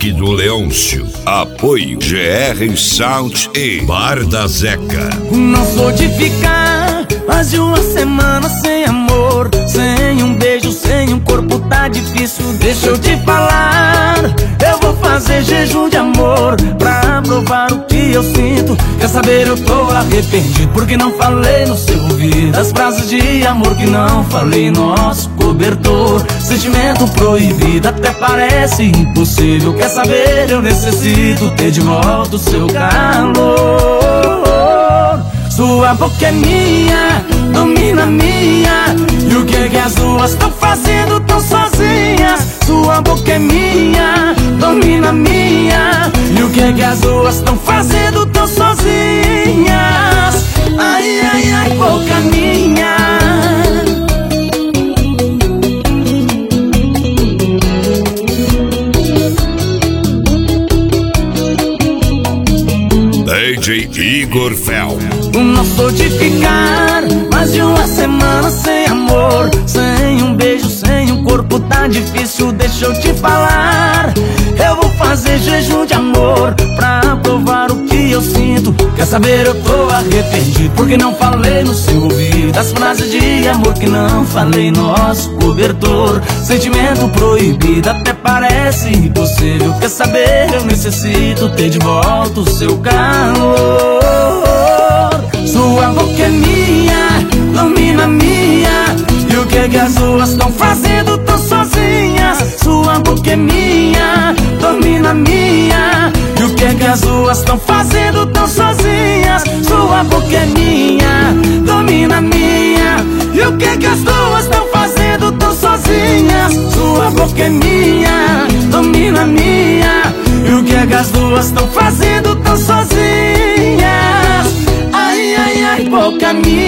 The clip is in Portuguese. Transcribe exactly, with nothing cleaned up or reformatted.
Rock do Leôncio. Apoio G R Sound e Bar da Zeca. Não sou de ficar mais de uma semana sem amor, sem um beijo, sem um corpo, tá difícil. Deixa eu te falar, eu vou fazer jejum de amor pra provar o que eu sinto. Quer saber, eu tô arrependido porque não falei no seu ouvido as frases de amor que não falei em nosso cobertor. Sentimento proibido até parece impossível. Quer saber, eu necessito ter de volta o seu calor. Sua boca é minha, domina minha. E o que é que as duas estão fazendo tão sozinhas? Sua boca é minha, domina minha. E o que é que as duas estão fazendo tão sozinhas? Ai, ai, ai, boca minha. D J Igor Fel. Não sou de ficar mais de uma semana sem amor, sem um beijo, sem um corpo, tá difícil. Deixa eu te falar, eu vou fazer jejum de amor pra provar o que eu sinto. Quer saber, eu tô arrependido porque não falei no seu ouvido as frases de amor que não falei em nosso cobertor. Sentimento proibido até parece impossível. Quer saber, eu necessito ter de volta o seu calor. Sua boca é minha, domina minha. E o que é que as duas estão fazendo tão sozinhas? Sua boca é minha, domina minha. E o que é que as duas estão fazendo tão sozinhas? Sua boca é minha, domina minha. E o que é que as duas estão fazendo tão sozinhas? Sua boca é minha, domina minha. E o que é que as duas estão fazendo tão sozinhas? Ai, ai, ai, boca minha.